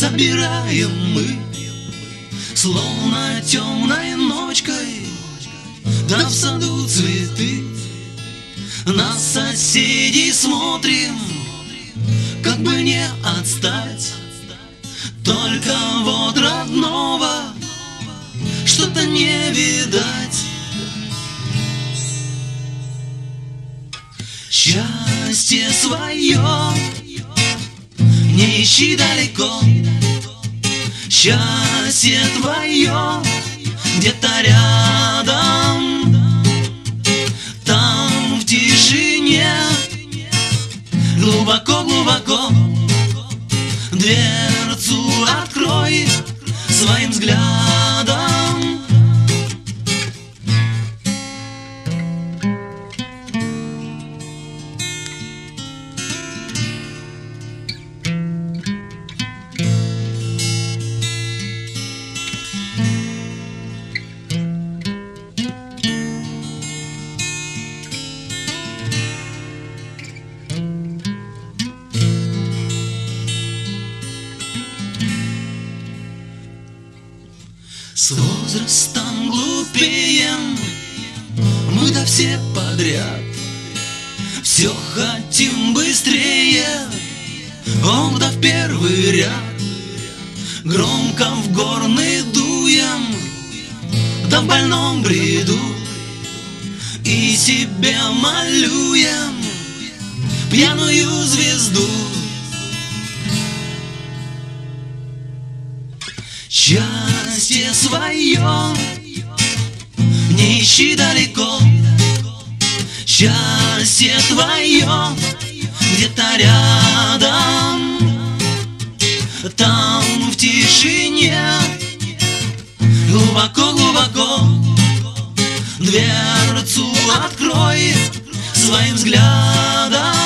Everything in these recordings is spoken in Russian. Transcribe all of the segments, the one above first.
собираем мы, словно темной ночкой, да в саду цветы. На соседей смотрим, как бы не отстать. Только вот родного что-то не видать. Счастье свое не ищи далеко. Счастье твое где-то рядом. Там в тишине глубоко-глубоко дверцу открой своим взглядом. С возрастом глупеем мы, да все подряд. Все хотим быстрее, ох, да в первый ряд. Громко в горны дуем, да в больном бреду, и себе малюем пьяную звезду. Счастье свое не ищи далеко. Счастье твое где-то рядом. Там в тишине глубоко-глубоко дверцу открой своим взглядом.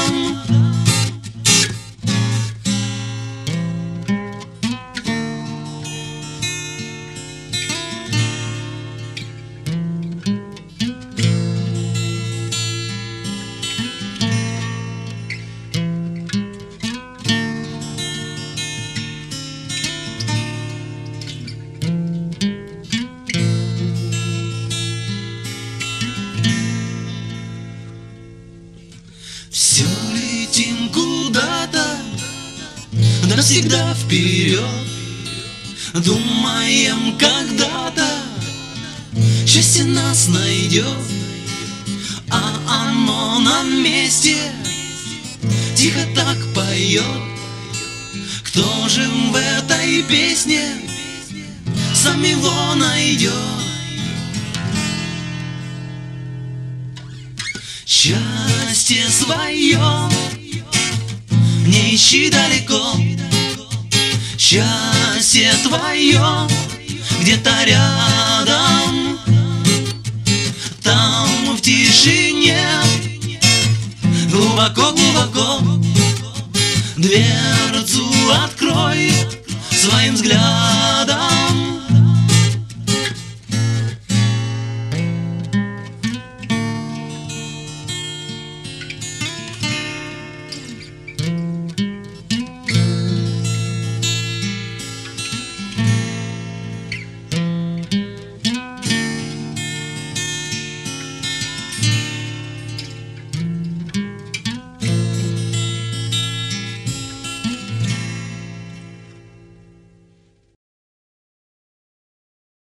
Все летим куда-то, навсегда вперед. Думаем, когда-то счастье нас найдет, а оно на месте тихо так поет. Кто же в этой песне сам его найдет? Счастье свое не ищи далеко. Счастье твое где-то рядом. Там в тишине глубоко-глубоко дверцу открой своим взглядом.